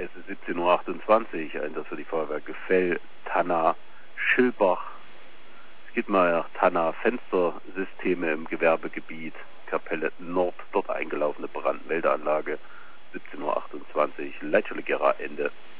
Es ist 17:28 Uhr, Einsatz für die Feuerwerke Fell, Tanna, Schilbach. Es gibt mal Tanna Fenstersysteme im Gewerbegebiet, Kapelle Nord, dort eingelaufene Brandmeldeanlage, 17:28 Uhr, Leitschule Gera, Ende.